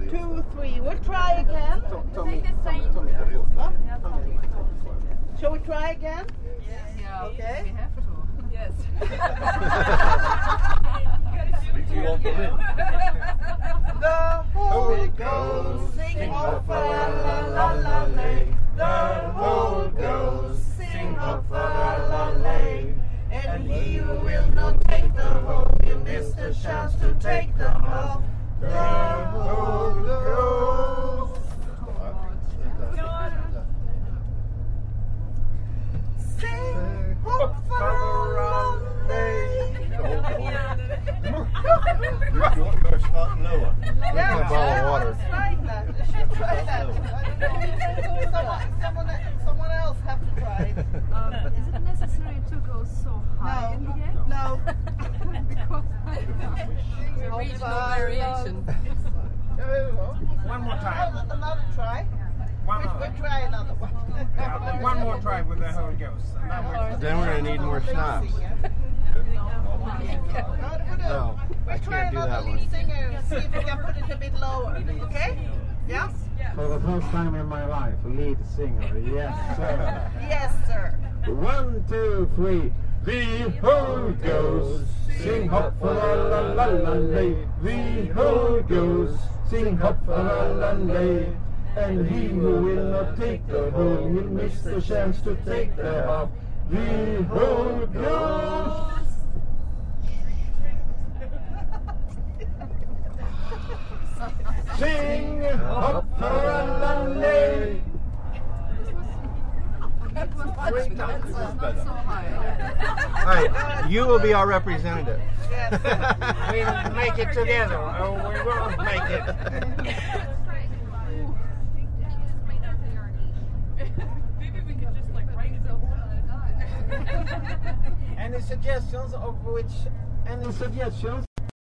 2, 3. We'll try again. Shall we try again? Yes. Yeah. Okay. We have to. Yes. You won't believe. The Holy Ghost sing hop la la la la lay. The Holy Ghost sing hop la la lay. And he who will not take the home, you miss the chance to take the hop. The Holy Ghost. Sing hop la la lay. You're starting lower. Yeah, a bottle of water. Try that. You should try that. Someone else have to try it. Is it necessary to go so high in the game? No. Because regional variation. One more time. Another try. We'll try another one. One more try with the Holy Ghost. Then we're going to need more schnapps. No, I can't do that one. Singer, see if we can put it a bit lower. Okay? Yeah? For the first time in my life, lead singer. Yes, sir. Yes, sir. 1, 2, 3. The Holy Ghost, sing hop la la la la lay. The Holy Ghost, sing hop la la lay. And he who will not take the home, will miss the chance to take the hop. The Holy Ghost. Sing hop la la lay. It was much better. Not so high. All right, you will be our representative. Yes. We'll make it together. Oh, we won't make it. Maybe we could just like write it one at a time. Any suggestions of which? Any suggestions?